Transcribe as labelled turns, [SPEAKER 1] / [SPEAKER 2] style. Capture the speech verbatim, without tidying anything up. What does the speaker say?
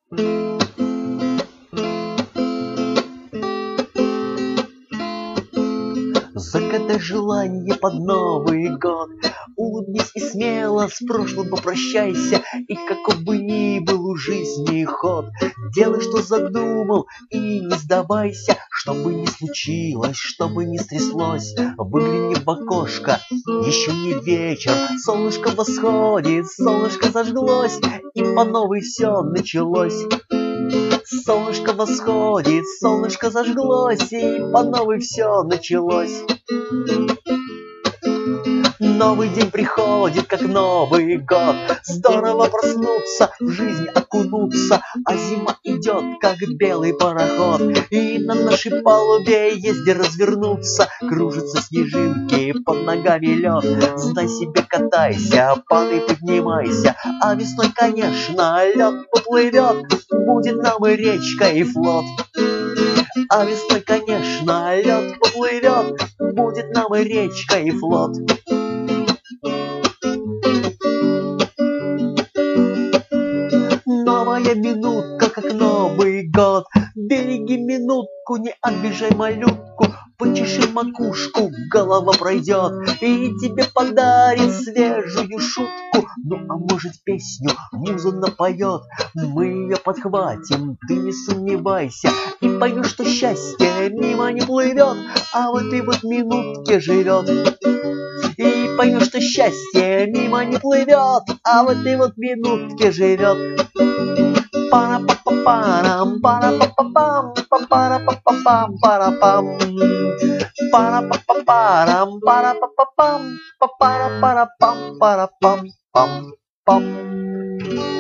[SPEAKER 1] Загадай желание под Новый год, улыбнись и смело с прошлым попрощайся. И каков бы ни был у жизни ход, делай, что задумал, и не сдавайся. Что бы ни случилось, что бы ни стряслось, выгляни в окошко, еще не вечер. Солнышко восходит, солнышко зажглось, и по новой все началось. Солнышко восходит, солнышко зажглось, и по новой все началось. Новый день приходит, как Новый год. Здорово проснуться, в жизнь окунуться. А зима идет, как белый пароход. И на нашей палубе есть где развернуться. Кружатся снежинки, под ногами лед. Знай себе, катайся, падай, поднимайся. А весной, конечно, лед поплывет. Будет нам и речка, и флот. А весной, конечно, лед поплывет. Будет нам и речка, и флот. Новая минутка, как Новый год. Береги минутку, не обижай малютку. Почеши макушку, голова пройдет, и тебе подарит свежую шутку. Ну а может, песню муза напоет, мы ее подхватим, ты не сомневайся. И поймешь, что счастье мимо не плывет, а в этой вот минутке живет. И поймешь, что счастье мимо не плывет, а в этой вот минутке живет. Пара-па-па-парам, пара-па-па-пам, пара-па-па-пам, пара-пам. Пара-па-па-парам, пара-па-па-пам, пара-пара-пам, пара-пам, пам-пам.